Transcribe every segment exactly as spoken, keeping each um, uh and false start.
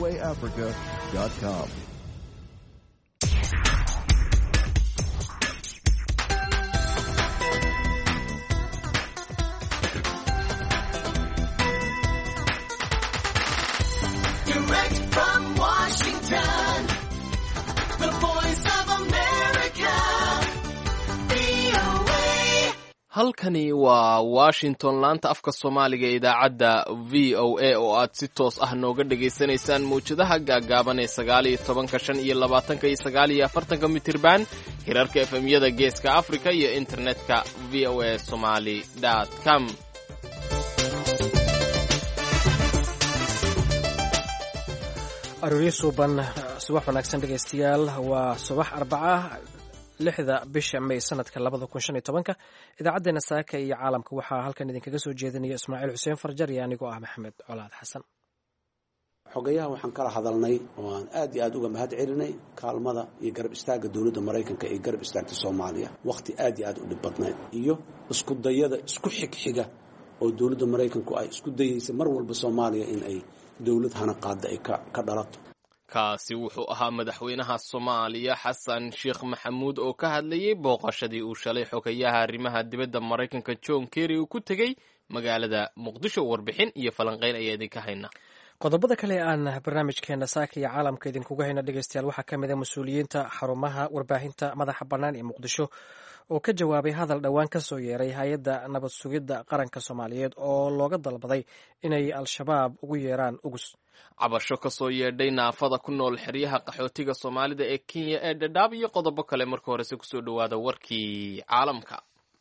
a africa dot com. Direct from Washington, the voice of America, V O A. halkani waa washington, laanta afka soomaaliga ee idaacadda v o a oo aad si toos ah nooga dhegaysanaysaan mawjadaha gaagaaban ee sagaal iyo tobanka shan iyo labaatanka iyo sagaal iyo afartanka mitirban hirarka efemyada geeska afrika iyo internetka v o a somali dot com. arooryo suuban subax wanaagsan dhegaystayaal, waa subax arbaca lixda bisha may sanadka labada kun shan iyo tobanka. idaacaddeenna saaka iyo caalamka waxaa halkan idinkaga soo jeedinaya ismaaciil xuseen farjar iyo anigoo ah maxamed colaad xasan. xogayaha waxaan kala hadalnay oo aan aad iyo aad uga mahad celinay kaalmada iyo garab istaagga dowladda maraykanka ee garab istaagta soomaaliya wakhti aad iyo aad u dhib badnayd, iyo isku dayada isku xigxiga oo dowladda maraykanku ay isku dayaysa mar walba soomaaliya in ay dowlad hana qaada ay ka dhalato. kaasi wuxuu ahaa madaxweynaha soomaaliya xasan sheekh maxamuud oo ka hadlayay booqashadii uu shalay xogayaha arrimaha dibadda maraykanka john kerry uu ku tegey magaalada muqdisho. warbixin iyo falanqeyn ayaa idinka hayna. qodobada kale aan barnaamijkeena saaka iyo caalamka idinkuga hayna dhegaystayaal waxaa ka mid a mas-uuliyiinta xarumaha warbaahinta madaxa bannaan ee muqdisho oo ka jawaabay hadal dhowaan ka soo yeeray hay-adda nabad sugidda qaranka soomaaliyeed oo looga dalbaday inay al-shabaab ugu yeeraan ugus. cabasho ka soo yeedhay naafada ku nool xeryaha qaxootiga soomaalida ee kenya ee dhadhaab iyo qodobo kale. marka horese kusoo dhowaada warkii caalamka.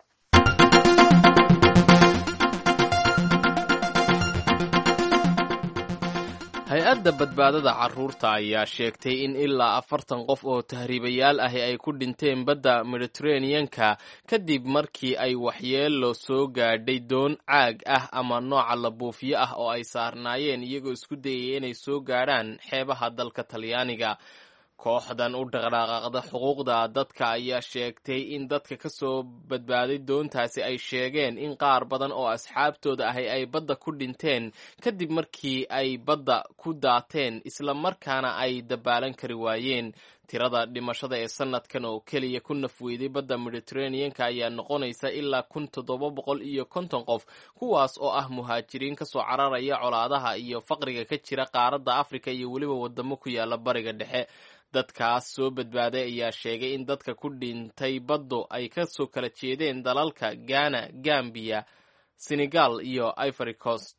hay-adda badbaadada carruurta ayaa sheegtay in ilaa afartan qof oo tahriibayaal ahi ay ku dhinteen badda mediteraneanka kadib markii ay waxyeelo soo gaadhay doon caag ah ama nooca la buufiyo ah oo ay saarnaayeen iyagoo isku dayaya inay soo gaadhaan xeebaha dalka talyaaniga. kooxdan u dhaqdhaqaaqda xuquuqda dadka ayaa sheegtay in dadka ka soo badbaaday doontaasi ay sheegeen in qaar badan oo asxaabtooda ahi ay badda ku dhinteen kadib markii ay badda ku daateen isla markaana ay dabaalan kari waayeen. tirada dhimashada ee sanadkan oo keliya ku nafweyday badda mediteraneanka ayaa noqonaysa ilaa kun toddoba boqol iyo konton qof, kuwaas oo ah muhaajiriin ka soo cararaya colaadaha iyo faqriga ka jira qaaradda afrika iyo weliba wadamo ku yaala bariga dhexe. dadkaas soo badbaaday ayaa sheegay in dadka ku dhintay baddu ay ka soo kala jeedeen dalalka Ghana, Gambia, Senegal iyo Ivory Coast.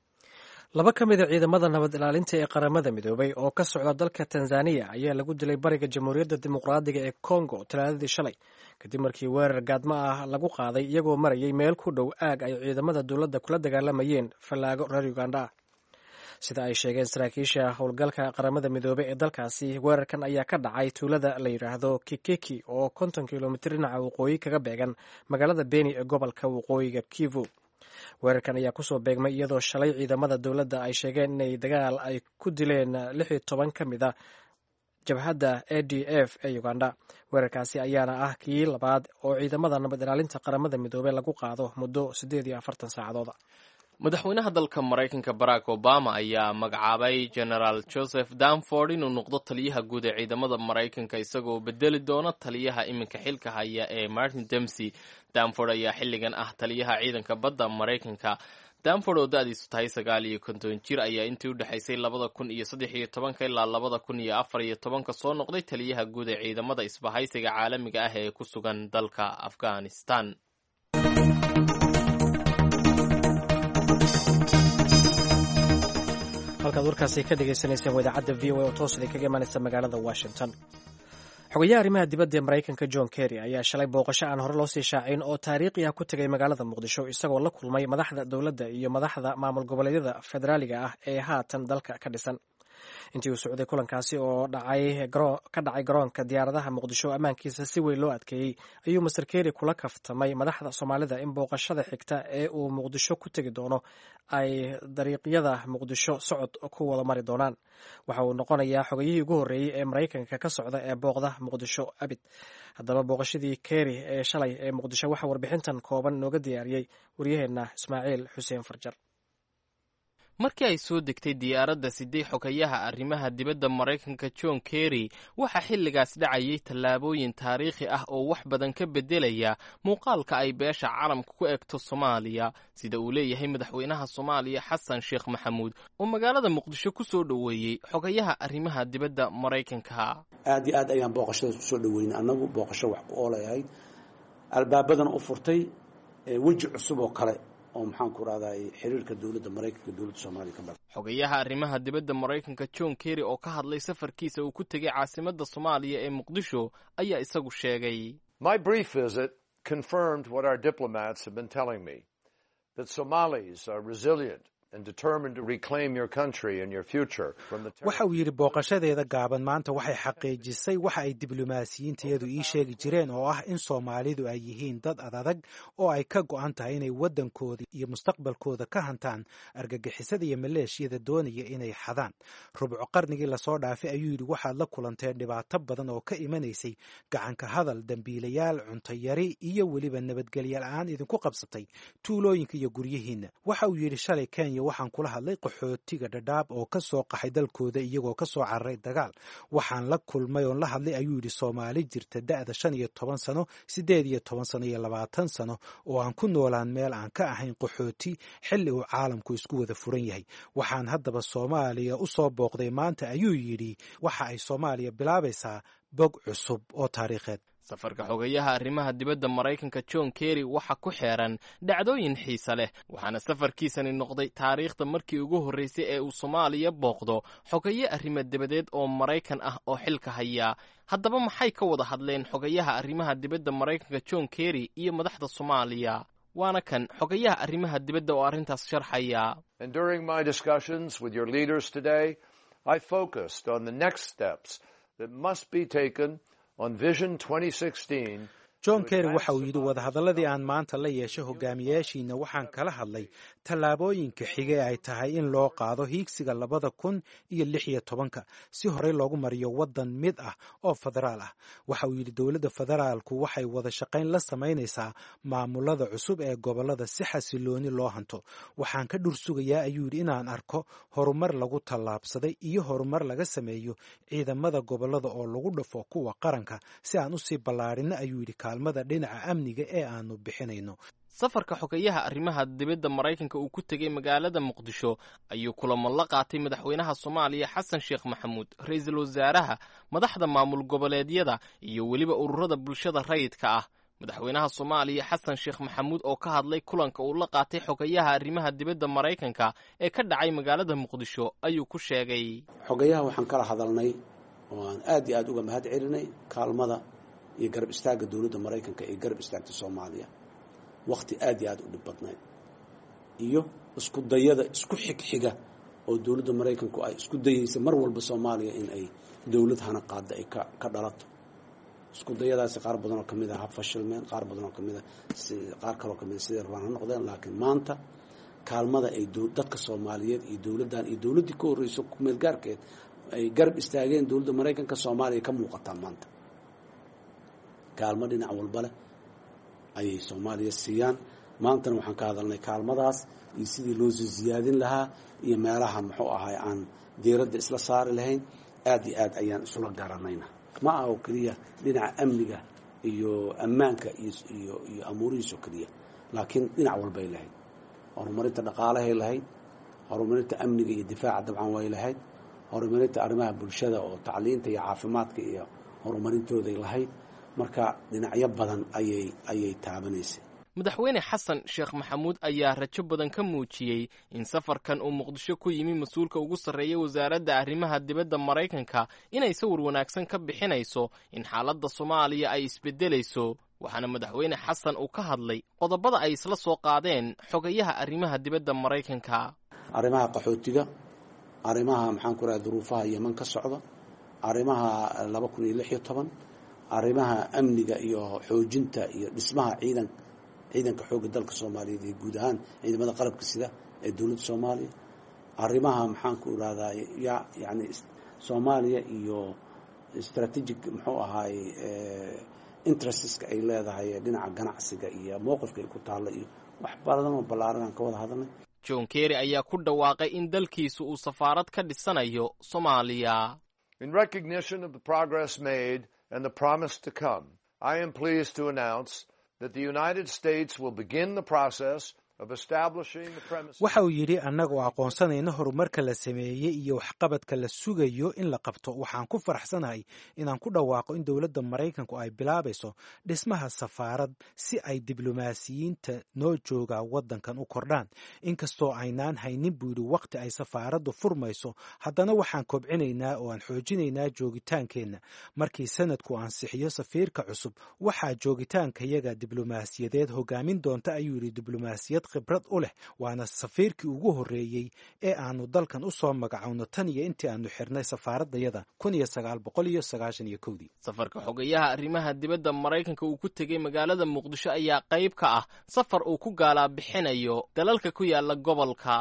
laba ka mid a ciidamada nabad ilaalinta ee qaramada midoobay oo ka socda dalka Tanzania ayaa lagu dilay bariga jamhuuriyadda dimuqraadiga ee Congo talaadadii shalay kadib markii weerar gaadmo ah lagu qaaday iyagoo marayay meel ku dhow aag ay ciidamada dowladda kula dagaalamayeen fallaago reer Uganda ah. sida ay sheegeen saraakiisha howlgalka qaramada midoobey ee dalkaasi, weerarkan ayaa ka dhacay tuulada la yidhaahdo Kikeki oo konton kilomitir dhinaca waqooyi kaga beegan magaalada Beni ee gobolka waqooyiga Kivu. weerarkan ayaa kusoo beegmay iyadoo shalay ciidamada dowladda ay sheegeen inay dagaal ay ku dileen lix iyo toban ka mid a jabhadda A D F ee Uganda. weerarkaasi ayaana ah kii labaad oo ciidamada nabad ilaalinta qaramada midoobey lagu qaado muddo siddeed iyo afartan saacadooda. madaxweynaha dalka maraykanka barack obama ayaa magacaabay generaal joseph danford inuu noqdo taliyaha guud ee ciidamada maraykanka isagoo bedeli doona taliyaha iminka xilka haya ee martin dempsey. danford ayaa xilligan ah taliyaha ciidanka badda maraykanka. danford oo da-diisu tahay sagaal iyo konton jir ayaa intii u dhexaysay labada kun iyo saddex iyo tobanka ilaa labada kun iyo afar iyo tobanka soo noqday taliyaha guud ee ciidamada isbahaysiga caalamiga ah ee ku sugan dalka afghanistan. halkaad warkaasi ka dhagaysanayseen waa idaacadda v o a oo toos idinkaga imaanaysa magaalada washington. xogayaha arrimaha dibadda ee maraykanka john kerry ayaa shalay booqasho aan hore loo sii shaacin oo taariikhi ah ku tegay magaalada muqdisho isagoo la kulmay madaxda dowladda iyo madaxda maamul goboleedyada federaaliga ah ee haatan dalka ka dhisan. intii uu socday kulankaasi oo ka dhacay garoonka diyaaradaha muqdisho ammaankiisa si weyn loo adkeeyey ayuu master kerry kula kaftamay madaxda soomaalida in booqashada xigta ee uu muqdisho ku tegi doono ay dariiqyada muqdisho socod ku wada mari doonaan. waxa uu noqonayaa xogayihii ugu horreeyey ee maraykanka ka socda ee booqda muqdisho abid. haddaba booqashadii kerry ee shalay ee muqdisho waxaa warbixintan kooban nooga diyaariyey waryaheena ismaaciil xuseen farjar. markii ay soo degtay diyaaradda siddeed xogayaha arrimaha dibadda maraykanka john kerry waxaa xilligaas dhacayay tallaabooyin taariikhi ah oo wax badan ka beddelaya muuqaalka ay beesha caalamka ku egto soomaaliya sida uu leeyahay madaxweynaha soomaaliya xasan sheekh maxamuud oo magaalada muqdisho ku soo dhoweeyey xogayaha arrimaha dibadda maraykanka. aad iyo aad ayaan booqashadaas usoo dhoweynay annagu booqasho wax ku oolay ahayd albaabadana u furtay weji cusub oo kale oo maxaan ku rahday xiriirka dawladda maraykanka dawladda soomaaliya ka badan. xogayaha arrimaha dibadda maraykanka john kerry oo ka hadlay safarkiisa uu ku tegay caasimadda soomaaliya ee muqdisho ayaa isagu sheegay My brief visit confirmed what our diplomats have been telling me, that Somalis are resilient and determined to reclaim your country and your future from the waxa uu yidhi booqashadeeda gaaban maanta waxay xaqiijisay waxa ay diblomaasiyiintayadu ii sheegi jireen oo ah in Soomaalidu ay yihiin dad adadag oo ay ka go'an tahay inay waddankooda iyo mustaqbalkooda ka hantaan argagixisada iyo maleeshiyada doonaya inay xadaan. rubco qarnigii lasoo dhaafay ayuu yidhi waxaad la kulanteen dhibaato badan oo ka imanaysay gacanka hadal, dambiilayaal, cunto yari iyo weliba nabadgelyo la'aan idinku qabsatay tuulooyinka iyo guryihiinna. waxa uu yidhi shalay Kenya waxaan kula hadlay qaxootiga Dadaab oo ka soo qaxay dalkooda iyagoo ka soo cararay dagaal. waxaan la kulmay oo la hadlay ayuu yidhi Soomaali jirta da'da shan iyo toban sano, siddeed iyo toban sano iyo labaatan sano oo aan ku noolaan meel aan ka ahayn qaxooti xilli uu caalamku isku wada furan yahay. waxaan haddaba Soomaaliya u soo booqday maanta ayuu yidhi waxa ay Soomaaliya bilaabaysaa bog cusub oo taariikheed. safarka xogayaha arrimaha dibadda maraykanka john kerry waxa ku xeeran dhacdooyin xiise leh waxaana safarkiisani noqday taariikhda markii ugu horreysay ee uu Soomaaliya booqdo xogaye arrimo dibadeed oo Maraykan ah oo xilka haya. haddaba maxay ka wada hadleen xogayaha arrimaha dibadda maraykanka john kerry iyo madaxda Soomaaliya? waana kan xogayaha arrimaha dibadda oo arrintaas sharxaya. And during my discussions with your leaders today, I focused on the next steps that must be taken on Vision twenty sixteen. John Kerry waxa uu yidhi wadahadaladii aan maanta la yeeshay hogaamiyaashiina waxaan kala hadlay tallaabooyinka xigay ay tahay in loo qaado hiigsiga labada kun iyo lix iyo tobanka si horey loogu mariyo waddan mid ah oo federaal ah. waxa uu yidhi dowladda federaalku waxay wada shaqayn la samaynaysaa maamulada cusub ee gobollada si xasilooni loo hanto. waxaan ka dhur sugayaa ayuu yidhi inaan arko horumar lagu tallaabsaday iyo horumar laga sameeyo ciidamada gobollada oo lagu dhafo kuwa qaranka si aan usii ballaarino ayuu yidhi kaalmada dhinaca amniga ee aanu bixinayno. safarka xogayaha arrimaha dibadda maraykanka uu ku tegay magaalada muqdisho ayuu kulamo la qaatay madaxweynaha Soomaaliya xasan sheekh maxamuud, ra'iisul wasaaraha, madaxda maamul goboleedyada iyo weliba ururada bulshada rayidka ah. madaxweynaha Soomaaliya xasan sheekh maxamuud oo ka hadlay kulanka uu la qaatay xogayaha arrimaha dibadda maraykanka ee ka dhacay magaalada muqdisho ayuu ku sheegay xogayaha waxaan kala hadalnay oo aan aad iyo aad uga mahad celinay kaalmada iyo garab istaaga dawladda maraykanka ee garab istaagta Soomaaliya waqti aad iyo aad u dhib badnayd iyo isku dayada isku xigxiga oo dawladda maraykanku ay isku dayaysa mar walba Soomaaliya in ay dawlad hana qaada ay ka ka dhalato. isku dayadaasi qaar badan oo kamid ah fashilmeen, qaar badan oo kamid ah qaar kale oo kamid ah sidii rabaan noqdeen. laakiin maanta kaalmada ay dadka Soomaaliyeed iyo dawladdan iyo dawladdii ka horreysay ku meel gaarkeed ay garab istaageen dawladda maraykanka Soomaaliya ka muuqata maanta. kaalmo dhinac walba leh ayay Soomaaliya siiyaan. maantana waxaan ka hadalnay kaalmadaas iyo sidii loo ziyaadin lahaa iyo meelaha muxuu ahay aan diiradda isla saari lahayn. aad iyo aad ayaan isula garanayna. ma aha oo keliya dhinaca amniga iyo ammaanka iyo iyo iyo amuurihiisa keliya, laakiin dhinac walbay lahayd. horumarinta dhaqaalahay lahayd, horumarinta amniga iyo difaaca dabcan way lahayd, horumarinta arrimaha bulshada oo tacliinta iyo caafimaadka iyo horumarintooday lahayd. marka dhinacyo badan ayay ayay taabanaysay. madaxweyne xasan sheekh maxamuud ayaa rajo badan ka muujiyey in safarkan uu muqdisho ku yimi mas-uulka ugu sarreeya wasaaradda arrimaha dibadda maraykanka inay sawir wanaagsan ka bixinayso in xaaladda Soomaaliya ay isbedelayso. waxaana madaxweyne xasan uu ka hadlay qodobada ay isla soo qaadeen xogayaha arrimaha dibadda maraykanka. arrimaha qaxootiga, arrimaha maxaan ku raadin duruufaha Yemen ka socda, arrimaha laba kun iyo lix iyo toban, arrimaha amniga iyo xoojinta iyo dhismaha ciidan ciidanka xoogga dalka Soomaaliyeed iyo guud ahaan ciidamada qalabka sida ee dawladda Soomaaliya, arrimaha maxaan ku raadin ya yani Soomaaliya iyo strategic muxuu ahaay interests ay leedahay dhinaca ganacsiga iyo mowqifka ay ku taalo iyo wax badan oo ballaaran ka wada hadalnay. john kerry ayaa ku dhawaaqay in dalkiisu uu safaarad ka dhisanayo soomaaliya. In recognition of the progress made and the promise to come, I am pleased to announce that the United States will begin the process of establishing the premises. waxa uu yidhi annagoo aqoonsanayna horumarka la sameeyey iyo waxqabadka la sugayo in la qabto, waxaan ku faraxsanahay inaan ku dhawaaqo in dowladda Maraykanku ay bilaabayso dhismaha safaarad si ay diblomaasiyiinta noo jooga waddankan u kordhaan. inkastoo aynaan haynin buu yidhi waqti ay safaaraddu furmayso, haddana waxaan kobcinaynaa oo aan xoojinaynaa joogitaankeenna. markii sanadku ansixiyo safiirka cusub, waxaa joogitaankayaga diblomaasiyadeed hogaamin doonta ayuu yidhi diblomaasiyad khibrad u leh, waana safiirkii ugu horreeyey ee aanu dalkan u soo magacowno tan iyo intii aanu xirnay safaaradayada kun iyo sagaal boqol iyo sagaashan iyo kowdii. safarka xogayaha arrimaha dibadda Maraykanka uu ku tegey magaalada Muqdisho ayaa qayb ka ah safar uu ku gaalaa bixinayo dalalka ku yaala gobolka.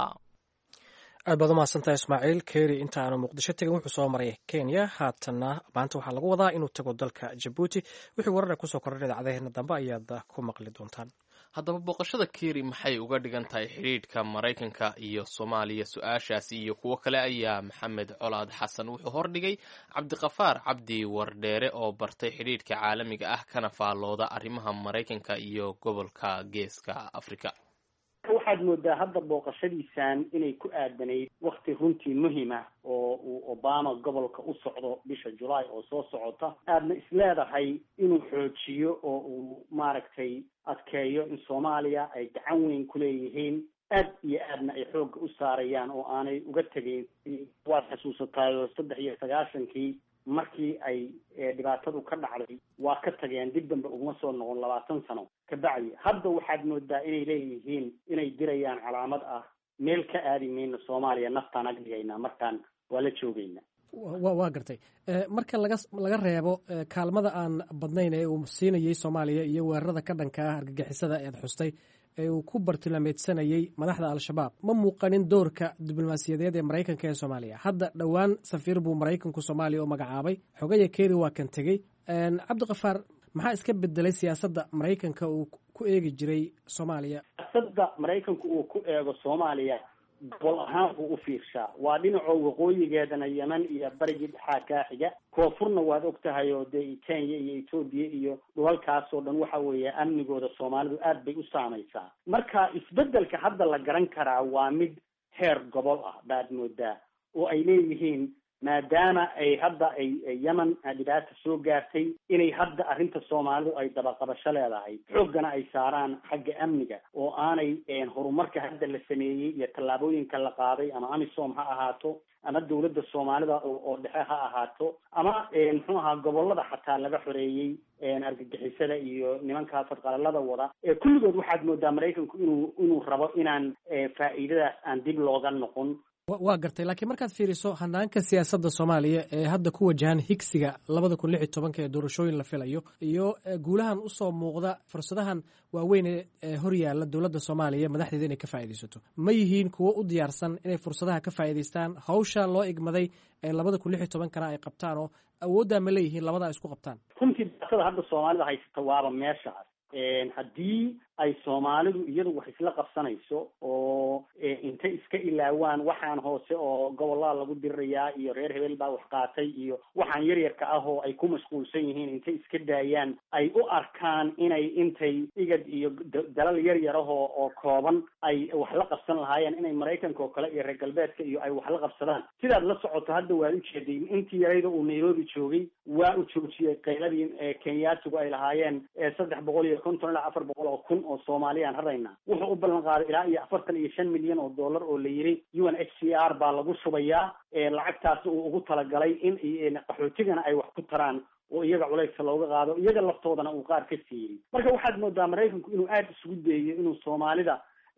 aad baad u mahadsantahay Ismaaciil. Kerry inta aanu Muqdisho tegin wuxuu soo maray Kenya, haatanna maanta waxaa lagu wadaa inuu tago dalka Djibouti. wixii warar kusoo kordhay idaacadaheena dambe ayaad ku maqli doontaan. haddaba booqashada Kerry maxay uga dhigan tahay xidhiidhka Maraykanka iyo Soomaaliya? su-aashaasi iyo kuwo kale ayaa Maxamed Colaad Xasan wuxuu hordhigay Cabdiqafaar Cabdi Wardheere oo bartay xidhiidhka caalamiga ah kana faallooda arrimaha Maraykanka iyo gobolka Geeska Afrika. waxaad moodaa hadda booqashadiisan inay ku aadanayd wakti runtii muhiim ah oo uu Obama gobolka u socdo bisha July oo soo socota. aadna isleedahay inuu xoojiyo oo uu maaragtay adkeeyo in Soomaaliya ay gacan weyn ku leeyihiin, aad iyo aadna ay xoogga u saarayaan oo aanay uga tegayn. waad xasuusataayoo saddex iyo sagaashankii markii ay dhibaatadu ka dhacday waa ka tageen, dib dambe uguma soo noqon labaatan sano ka bacdi. hadda waxaad moodaa inay leeyihiin inay dirayaan calaamad ah meel ka aadi mayno Soomaaliya, naftaan ag dhigaynaa, markaan waa la joogaynaa. waa gartay. marka laga laga reebo kaalmada aan badnayn ee uu siinayay Soomaaliya iyo weerarada ka dhanka ah argagixisada eed xustay ee uu ku bartilmaameedsanayay madaxda al-shabaab, ma muuqanin doorka diblomaasiyadeed ee Maraykanka ee Soomaaliya. hadda dhowaan safiir buu Maraykanku Soomaaliya u magacaabay, xogaya Kerry waa kan tegey. Cabdiqafaar, maxaa iska bedelay siyaasadda Maraykanka uu ku eegi jiray Soomaaliya? siyaasadda Maraykanku uu ku eego Soomaaliya gobol ahaan buu u fiirshaa. waa dhinacoo waqooyigeedana Yemen iyo barigii dhexaa kaa xiga, koonfurna waad og tahay oo dee Kenya iyo Ethiopia iyo dhulalkaasoo dhan waxa weeye amnigooda Soomaalidu aad bay u saamaysaa. marka isbedelka hadda la garan karaa waa mid heer gobol ah baad moodaa, oo ay leeyihiin maadaama ay hadda ay Yemen dhibaata soo gaartay, inay hadda arrinta Soomaalidu ay dabaqabasho leedahay, xooggana ay saaraan xagga amniga, oo aanay horumarka hadda la sameeyey iyo tallaabooyinka la qaaday ama AMISOM ha ahaato ama dowladda Soomaalida oo dhexe ha ahaato ama muxuu ahaa gobolada xataa laga xoreeyey argagixisada iyo nimanka fadqalalada wada. kulligood waxaad moodaa Maraykanku inuu inuu rabo inaan faa'iidadaas aan dib looga noqon. waa gartay. laakiin markaad fiiriso hanaanka siyaasadda Soomaaliya ee hadda ku wajahan higsiga labada kun lix iyo tobanka ee doorashooyin la filayo iyo guulahan usoo muuqda fursadahan waaweyn ee hor yaalla dowladda Soomaaliya madaxdeeda inay ka faa'iidaysato, ma yihiin kuwo u diyaarsan inay fursadaha ka faa'iidaystaan, hawsha loo igmaday ee labada kun lix iyo tobankana ay qabtaan, oo awooddaa ma leeyihiin labadaa isku qabtaan? runtii daatada hadda Soomaalida haysata waaba meeshaas. haddii ay Soomaalidu iyadu wax isla qabsanayso oo intay iska ilaawaan waxaan hoose oo gobolada lagu dirirayaa iyo reer hebel baa wax qaatay iyo waxaan yaryarka ah oo ay ku mashquulsan yihiin, intay iska daayaan ay u arkaan inay intay igad iyo dalal yaryar ah oo oo kooban ay wax la qabsan lahaayeen, inay Maraykanka oo kale iyo reer galbeedka iyo ay wax la qabsadaan. sidaad la socoto hadda waa u jeeday intii yarayda uu Nairobi joogay waa u joojiyay qayladii Kenyaatigu ay lahaayeen saddex boqol iyo konton ilaa afar boqol oo kun oo Soomaaliyaan haraynaa. wuxuu u ballan qaaday ilaa iyo afartan iyo shan milyan oo dollar oo la yiri U N H C R baa lagu shubayaa, lacagtaas uu ugu talagalay in qaxootigana ay wax ku taraan oo iyaga culayska looga qaado, iyaga laftoodana uu qaar ka siiyey. marka waxaad moodaa Maraykanku inuu aad isugu dayayo inuu Soomaalida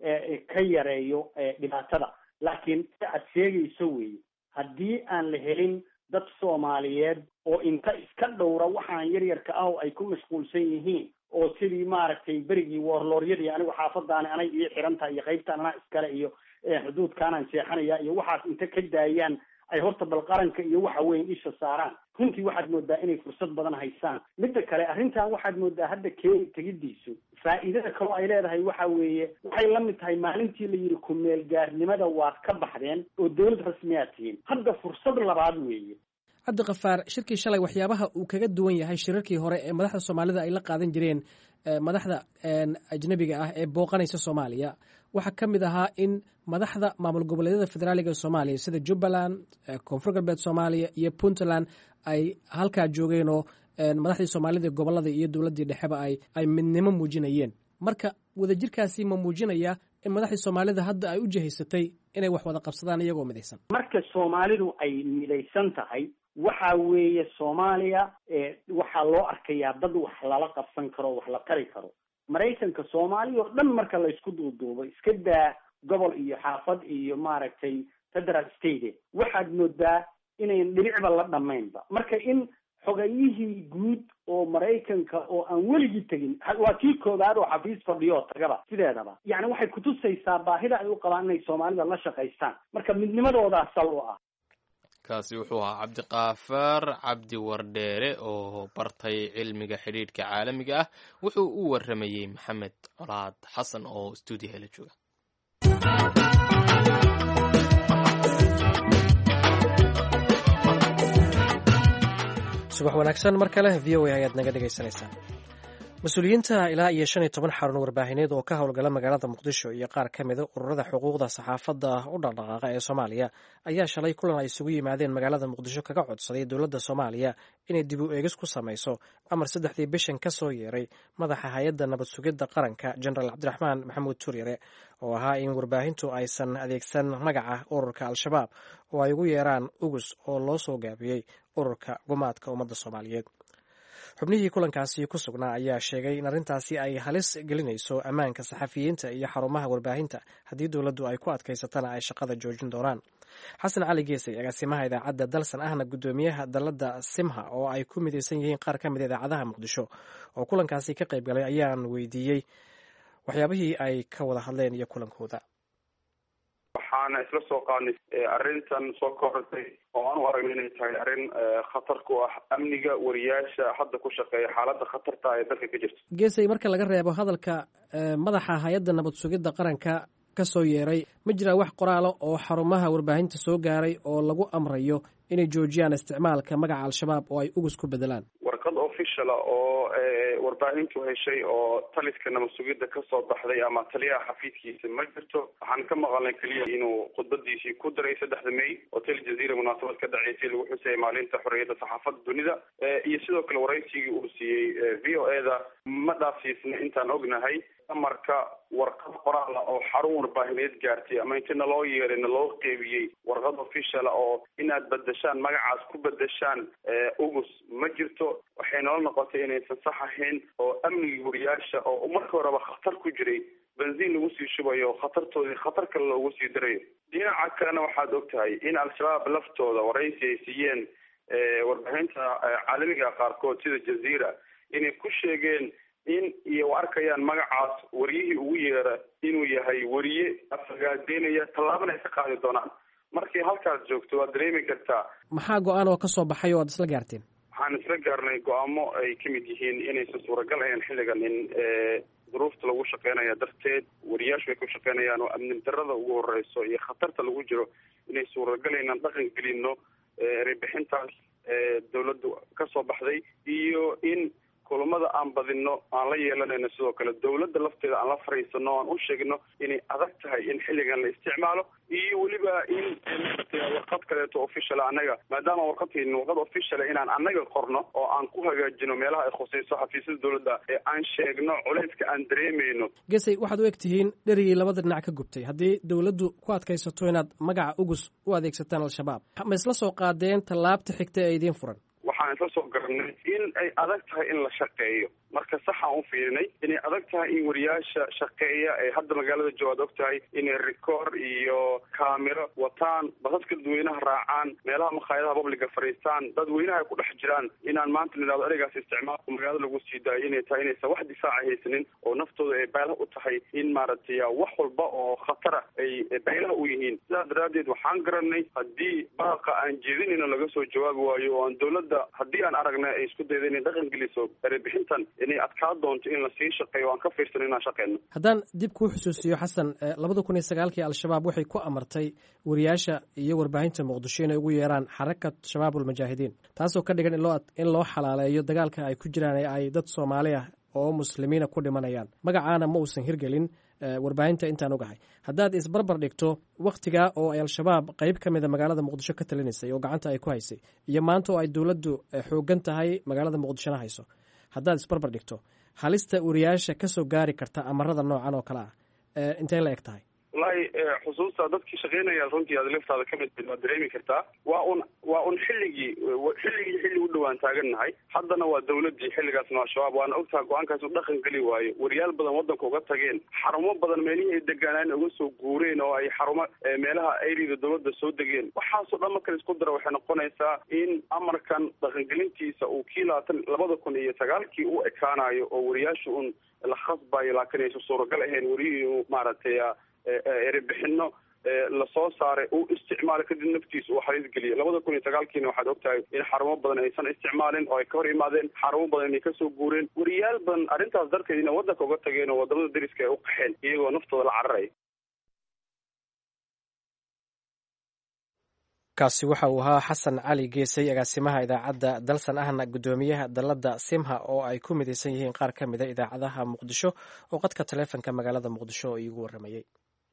ka yareeyo dhibaatada. laakiin aad sheegayso weeye, haddii aan la helin dad Soomaaliyeed oo inta iska dhowra waxaan yaryarka ah oo ay ku mashquulsan yihiin, oo sidii maaragtay berigii warlooryadii anigu xaafadaani anay ii xiran tahay iyo qaybtaan anaa iskale iyo xuduudkaanaan seexanaya iyo waxaas inta ka daayaan ay horta bal qaranka iyo waxa weyn isha saaraan runtii waxaad moodaa inay fursad badan haysaan. midda kale arrintan waxaad moodaa hadda kee tegidiisu faa'iidada kaloo ay leedahay waxa weeye waxay la mid tahay maalintii la yidhi ku-meel gaarnimada waad ka baxdeen oo dawlad rasmiyaad tihiin, hadda fursad labaad weeye. cabdikafaar, shirkii shalay waxyaabaha uu kaga duwan yahay shirarkii hore ee madaxda soomaalida ay la qaadan jireen madaxda ajnabiga ah ee booqanaysa soomaaliya waxaa ka mid ahaa in madaxda maamul goboleedyada federaaliga ee soomaaliya sida jubbaland, koonfur galbeed soomaaliya iyo puntland ay halkaa joogeen oo madaxdii soomaalida gobolada iyo dowladdii dhexeba ay ay midnimo muujinayeen. marka wadajirkaasi ma muujinaya in madaxdii soomaalida hadda ay u jihaysatay inay wax wada qabsadaan iyagoo midaysan? marka soomaalidu ay midaysan tahay waxa weeye soomaaliya waxaa loo arkayaa dad wax lala qabsan karo, wax la tari karo. maraykanka soomaaliya oo dhan marka la isku duuduubo iska daa gobol iyo xaafad iyo maaragtay federal state waxaad moodaa inayn dhiricba la dhamaynba. marka in xogayihii guud oo maraykanka oo aan weligii tegin waa kii koobaad oo xafiis fadhiyo tagaba sideedaba yani waxay kutusaysaa baahida ay u qabaan inay soomaalida la shaqaystaan. marka midnimadoodaa sal u ah. kaasi wuxuu ahaa cabdiqaafaar cabdi wardheere oo bartay cilmiga xidhiidhka caalamiga ah. wuxuu u waramayey maxamed colaad xasan oo stuudiyaha la jooga. subax wanaagsan mar kale v o a ayaad naga dhegaysanaysaan. mas-uuliyiinta ilaa iyo shan iyo toban xarun warbaahineed oo ka howlgala magaalada muqdisho iyo qaar ka mida ururada xuquuqda saxaafadda u dhaqdhaqaaqa ee soomaaliya ayaa shalay kulan ay isugu yimaadeen magaalada muqdisho kaga codsaday dowladda soomaaliya inay dib u eegis ku samayso amar saddexdii bishan ka soo yeeray madaxa hay-adda nabad sugidda qaranka jenaraal cabdiraxmaan maxamuud turyare oo ahaa in warbaahintu aysan adeegsan magaca ururka al-shabaab oo ay ugu yeeraan ugus oo loo soo gaabiyey ururka gumaadka ummadda soomaaliyeed. xubnihii kulankaasi ku sugnaa ayaa sheegay in arrintaasi ay halis gelinayso ammaanka saxafiyiinta iyo xarumaha warbaahinta haddii dowladdu ay ku adkaysatana ay shaqada joojin doonaan. xasan cali geesay agaasimaha idaacadda dalsan ahna guddoomiyaha dalladda simha oo ay ku midaysan yihiin qaar ka mida idaacadaha muqdisho oo kulankaasi ka qayb galay ayaan weydiiyey waxyaabihii ay ka wada hadleen iyo kulankooda. waxaana isla soo qaadnay arrintan soo kortay oo aan u aragno inay tahay arrin khatar ku ah amniga wariyaasha hadda ku shaqeeya xaaladda khatarta ee dalka ka jirta. geesay, marka laga reebo hadalka madaxa hay-adda nabad sugidda qaranka ka soo yeeray ma jiraa wax qoraalo oo xarumaha warbaahinta soo gaaray oo lagu amrayo inay joojiyaan isticmaalka magaca al-shabaab oo ay ugus ku bedelaan? warqad officiala oo warbaahintu heshay oo taliska nabad sugidda ka soo baxday ama taliyaha xafiiskiisa ma jirto. waxaan ka maqalnay keliya inuu khudbadiisii ku daray saddexda may hotel jazeera munaasabad ka dhaceysay lagu xusayay maalinta xorriyadda saxaafadda dunida iyo sidoo kale waraysigii uu siiyey v o e da ma dhaafsiisna intaan ognahay amarka warqad qoraala oo xarun warbaahineed gaartay ama inta naloo yeeray naloo qeybiyey warqad officiala oo inaad bedeshaan magacaas ku bedeshaan ugus ma jirto. waxay noola noqotay inaysan sax ahayn oo amniga wariyaasha oo marka horeba khatar ku jiray benziin lagu sii shubayo khatartoodii khatar kale loogu sii darayo. dhinaca kalena waxaad og tahay in al-shabaab laftooda waraysi ay siiyeen warbaahinta caalamiga qaarkood sida jazeera inay ku sheegeen in iyo arkayaan magacaas wariyihii ugu yeera inuu yahay wariye afagaadeynaya tallaabana ay ka qaadi doonaan. markay halkaas joogto waad dareemi kartaa. maxaa go-aan oo ka soo baxay oo aad isla gaarteen? waxaan isla gaarnay go-aamo ay ka mid yihiin inaysan suuragal ahayn xilligan in duruufta lagu shaqeynaya darteed wariyaashu ay ku shaqeynayaan oo amni darrada ugu horeyso iyo khatarta lagu jiro inay suuragal inaan dhaqan gelino erebixintaas dawladdu ka soo baxday iyo in kulamada aan badino aan la yeelanayno sidoo kale dawladda lafteeda aan la fariisano aan u sheegno inay adag tahay in xilligan la isticmaalo iyo weliba in warqad kaleeto official annaga maadaama warqadkeeni warqad official inaan annaga qorno oo aan ku hagaajino meelaha ay khusayso xafiisyada dawladda ee aan sheegno culayska aan dareemayno. gesay, waxaad u eg tihiin dherigii labada dhinac ka gubtay. haddii dawladdu ku adkaysato inaad magaca ugus u adeegsataan al-shabaab ma isla soo qaadeen tallaabta xigta ee idiin furan? waxaan waxaan ka soo garanay in ay adag tahay in la shaqeeyo marka saxaan u fiirinay inay adag tahay in wariyaasha shaqeeya ee hadda magaalada joogaad og tahay inay record iyo kaamiro wataan basaska dadweynaha raacaan meelaha makhaayadaha publiga fariistaan dadweynaha ay ku dhex jiraan inaan maanta nidhaahdo ereygaas isticmaalku magaalada lagu sii daayo inay tahay inaysan wax difaaca haysanin oo naftooda ay baylaha u tahay in maaragtay wax walba oo khatara ay baylaha u yihiin sidaas daraaddeed waxaan garanay haddii baaqa aan jeedinayno laga soo jawaabi waayo oo aan dowladda haddii aan aragnay ay isku dayda inay dhaqan geliso erebixintan inay adkaa doonto in lasii shaqeeyo aan ka fiirsano inaan shaqeyno haddaan dib kuu xusuusiyo xasan labada kun iyo sagaalkii al-shabaab waxay ku amartay wariyaasha iyo warbaahinta muqdisho inay ugu yeeraan xarakat shabaab ulmujaahidiin taasoo ka dhigan in loo xalaaleeyo dagaalka ay ku jiraan ee ay dad soomaali ah oo muslimiina ku dhimanayaan magacaana ma uusan hirgelin warbaahinta intaan ogahay haddaad isbarbar dhigto wakhtigaa oo ay al-shabaab qayb ka mida magaalada muqdisho ka talinaysay oo gacanta ay ku haysay iyo maanta oo ay dowladdu xoogan tahay magaalada muqdishona hayso haddaad isbarbar dhigto halista wariyaasha ka soo gaari karta amarada noocan oo kale ah intay la eg tahay wallaahi xusuusta dadkii shaqeynaya runtii aad laftaada ka mid waad dareemi kartaa waa un waa un xilligii xilligii xilli u dhawaan taagannahay haddana waa dawladdii xilligaasna al-shabaab waana ogtaha go-aankaas u dhaqan geli waayo wariyaal badan waddanka uga tageen xarumo badan meelihii ay degaanaan uga soo guureen oo ay xarumo meelaha ayrida dowladda soo degeen waxaasoo dhan marka isku dara waxay noqonaysaa in amarkan dhaqangelintiisa uu kii labaatan labada kun iyo sagaalkii u ekaanayo oo wariyaasha un la khasbayo laakiin aysan suuragal ahayn wariyihii maaragtay erebixino lasoo saaray uu isticmaalo kadib naftiisa uu xaliis geliyo labada kun iyo sagaalkiina waxaad ogtahay in xarumo badan aysan isticmaalin oo ay ka hor imaadeen xarumo badan inay kasoo guureen wariyaal badan arrintaas darteed inay waddanka uga tageen oo wadamada dariska ay u qaxeen iyagoo naftooda la cararaya kaasi waxa uu ahaa xasan cali geesay agaasimaha idaacadda dalsan ahna guddoomiyaha dalladda simha oo ay ku midaysan yihiin qaar ka mida idaacadaha muqdisho oo qadka taleefanka magaalada muqdisho oo iigu warramayey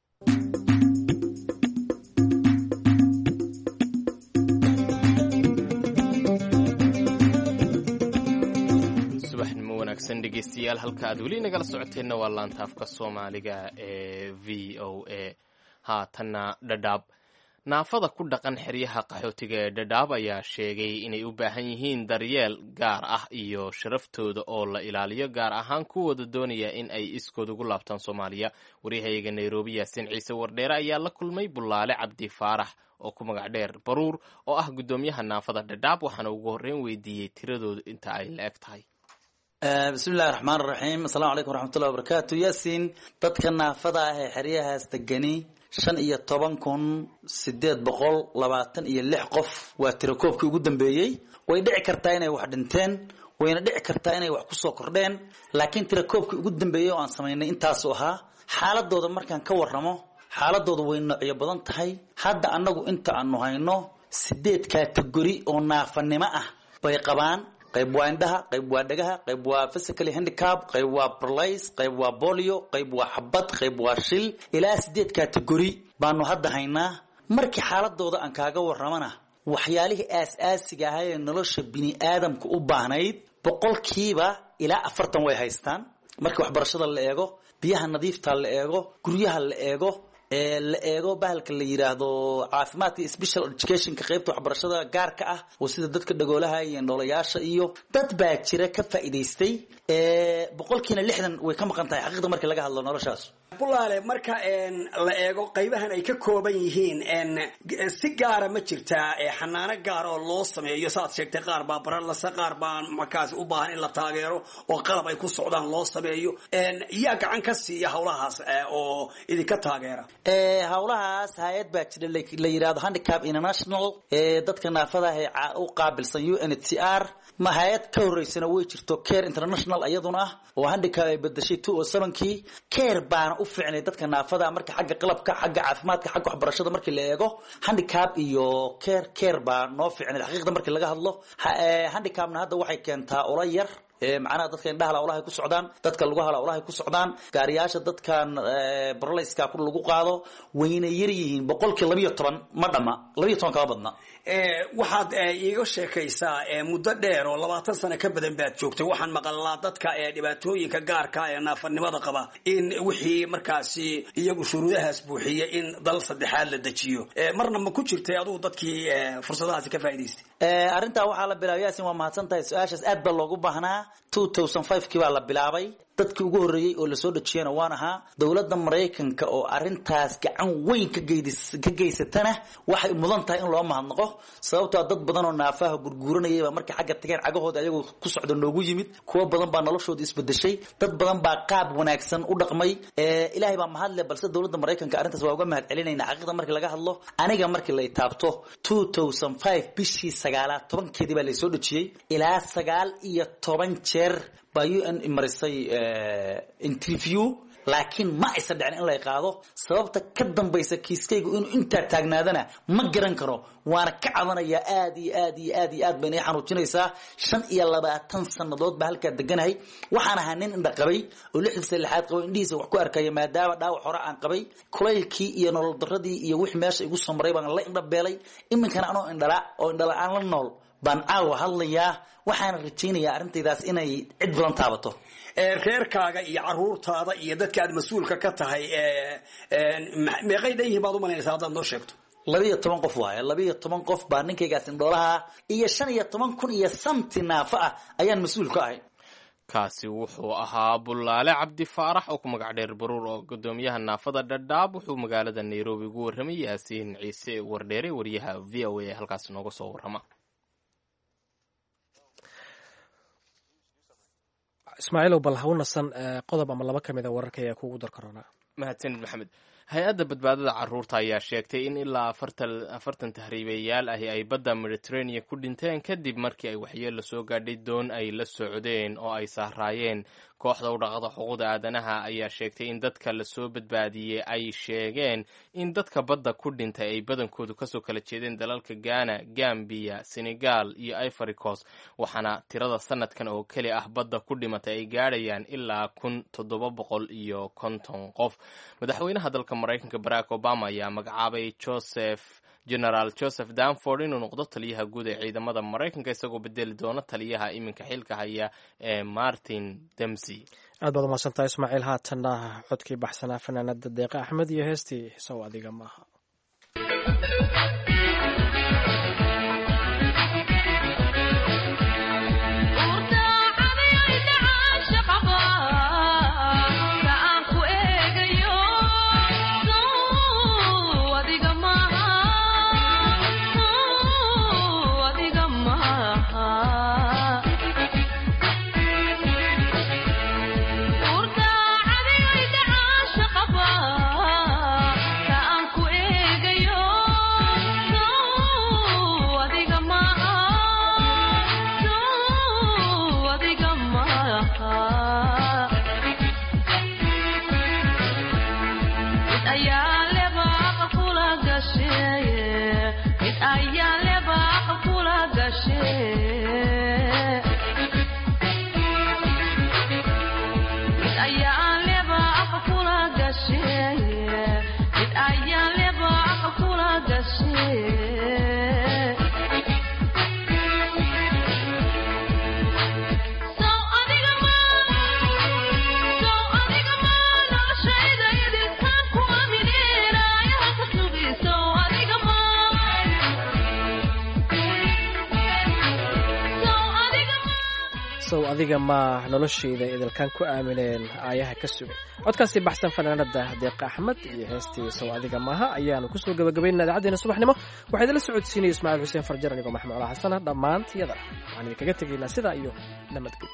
subaxnimo wanaagsan dhegeystayaal halka aad weli nagala socoteenna waa laantaafka soomaaliga ee v o a haatanna dhadhaab naafada ku dhaqan xeryaha qaxootiga ee dhadhaab ayaa sheegay inay u baahan yihiin daryeel gaar ah iyo sharaftooda oo la ilaaliyo gaar ahaan kuwooda doonaya in ay iskood ugu laabtaan soomaaliya waryahayaga nairobi yaasin ciise wardheere ayaa la kulmay bulaale cabdi faarax oo ku magac dheer baruur oo ah guddoomiyaha naafada dhadhaab waxaana ugu horreyn weydiiyey tiradooda inta ay la eg tahay bismillahi raxmaan raxiim assalaamu calaykum waraxmatullahi wabarakaatu yaasiin dadka naafada ah ee xeryahaas degani shan iyo toban kun sideed boqol labaatan iyo lix qof waa tirakoobkii ugu dambeeyey way dhici kartaa inay wax dhinteen wayna dhici kartaa inay wax kusoo kordheen laakiin tirakoobkii ugu dambeeyey oo aan samaynay intaasu ahaa xaaladooda markaan ka warramo xaaladooda way noocyo badan tahay hadda annagu inta aanu hayno sideed kategori oo naafanimo ah bay qabaan qayb waa indhaha qayb waa dhagaha qayb waa physically handicap qayb waa paralyze qayb waa polio qayb waa xabad qayb waa shil ilaa sideed category baanu hadda haynaa markii xaaladooda aan kaaga warramana waxyaalihii aas-aasiga ahaa ee nolosha bini aadamka u baahnayd boqolkiiba ilaa afartan way haystaan markii waxbarashada la eego biyaha nadiifta la eego guryaha la eego ee la eego bahalka la yiraahdo caafimaadka special educationka qaybta waxbarashada gaarka ah oo sida dadka dhagoolaha iyo noolayaasha iyo dad baa jira ka faa'iideystay ee boqolkiina lixdan way ka maqan tahay xaqiiqda markii laga hadlo noloshaas bulaale marka een la eego qaybahan ay ka kooban yihiin een si gaar ah ma jirta xanaano gaar oo loo sameeyo saad sheegtay qaar baa baran la saqaar baan markaas u baahan in la taageero oo qalab ay ku socdaan loo sameeyo een iyaa gacan ka siiya hawlahaas oo idinka taageera ee hawlahaas hay'ad baa jira la yiraahdo Handicap International ee dadka naafada ah u qaabilsan U N H C R ma hay'ad ka horeysana way jirto Care International ayaduna oo handicap ay bedeshay two oh seven-kii Care baan u fiicnay dadka naafada marka xagga qalabka xagga caafimaadka xagga waxbarashada markii la eego handicap iyo care care baa noo fiicnay xaqiiqda markii laga hadlo handicapna hadda waxay keentaa ula yar ee macnaha dadka indhaha lawlaha ku socdaan dadka lagu hala lawlaha ku socdaan gaariyaasha dadkan barlayska ku lagu qaado wayna yar yihiin boqolkiiba laba iyo toban ma dhama laba iyo toban ka badna ee waxaad iiga sheekaysaa ee muddo dheer oo labaatan sano ka badan baad joogtay waxaan maqalnaa dadka ee dhibaatooyinka gaarka ee naafanimada qaba in wixii markaasi iyagu shuruudahaas buuxiya in dal saddexaad la dejiyo ee marna ma ku jirtay adigu dadkii fursadahaasi ka faa'iidaystay ee arinta waxa la bilaabay yaasin waa mahadsantahay su'aashaas aad baa loogu baahnaa two thousand five kii baa la bilaabay dadkii ugu horeeyay oo la soo dhajiyana waan ahaa dawladda Mareykanka oo arintaas gacan weyn ka geedis ka geysatana waxay mudan tahay in loo mahadnaqo sababtoo dad badan oo naafaha gurguuranayay baa markii xagga tageen cagahooda ayagu ku socdo noogu yimid kuwa badan baa noloshooda isbedeshay dad badan baa qaab wanaagsan u dhaqmay ee ilaahay baa mahad leh balse dawladda Mareykanka arintaas waa uga mahad celinayna xaqiiqda markii laga hadlo aniga markii la taabto two thousand five bishii sagaal iyo toban keedii baa la soo dhajiyay ilaa sagaal iyo toban jeer baa U N marisay interview laakiin ma aysan dhicin in la qaado sababta ka dambaysa kiiskaygu inuu inta taagnaadana ma garan karo waana ka cabanaya aad iyo aad iyo aad iyo aad baan ay xanuujinaysaa shan iyo labaatan sanadood ba halka deganahay waxaan ahaa nin indha qabay oo lixdan lixaad qabay indhiisa wax ku arkaya maadaama dhaawac hore aan qabay kulaylkii iyo nolol daradii iyo wix meesha igu samray baan la indha beelay iminkana anoo indhala oo indhala aan la nool baan caawa hadlayaa waxaan rajaynayaa arintaydaas inay cid badan taabato ee reerkaaga iyo caruurtaada iyo dadka aad mas'uulka ka tahay ee meeqay dayhiin baad u malaynaysaa haddaad noo sheegto laba iyo toban qof waaye laba iyo toban qof baa ninkaygaas indhoolaha iyo shan iyo toban kun iyo santi naafa ah ayaan mas'uul ka ahay kaasi wuxuu ahaa Bulaale Cabdi Faarax oo ku magac dheer Baruur oo gudoomiyaha naafada Dhadhaab wuxuu magaalada Nairobi ugu warramay Yaasiin Ciise Wardheere wariyaha V O A halkaas nooga soo warrama ismaaciilow bal ha u nasan qodob ama laba ka mid a wararka ayaa kuugu dar karoonaa mahadsanid maxamed hay-adda badbaadada carruurta ayaa sheegtay in ilaa afartan tahriibayaal ahi ay badda mediterranean ku dhinteen kadib markii ay waxyeello soo gaadhay doon ay la socdeen oo ay sahraayeen kooxda u dhaqda xuquuqda aadanaha ayaa sheegtay in dadka lasoo badbaadiyey ay sheegeen in dadka badda ku dhintay ay badankoodu kasoo kala jeedeen dalalka Ghana, Gambia, Senegal iyo Ivory Coast waxaana tirada sanadkan oo keli ah badda ku dhimatay ay gaadhayaan ilaa kun toddoba boqol iyo konton qof madaxweynaha dalka Mareykanka Barack Obama ayaa magacaabay Joseph General Joseph Dunford inuu noqdo taliyaha guud ee ciidamada Mareykanka isagoo bedeli doona taliyaha iminka xilka haya ee Martin Dempsey aad baad u mahadsantahay Ismaaciil haatanna codkii baxsanaa fanaanada Deeqa Axmed iyo heestii Sow Adiga Maaha adiga ma noloshayda idilkan ku aamineen aayaha ka sugay codkaasi baxsan fanaanada Deeqa Axmed iyo heestii Sow Adiga Maaha ayaanu ku soo gabagabaynaa idaacaddeena subaxnimo waxay idila socodsiinayay Ismaaciil Xuseen Farjar aniga Maxamed Cali Xasan dhamaantiyada waxaan idinkaga tegaynaa sidaa iyo nabadgelyo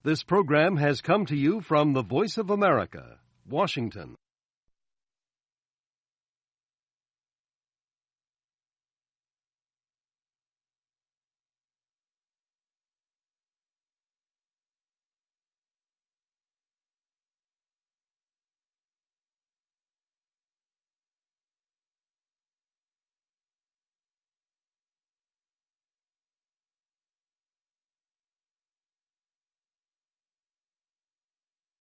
This program has come to you from the Voice of America, Washington.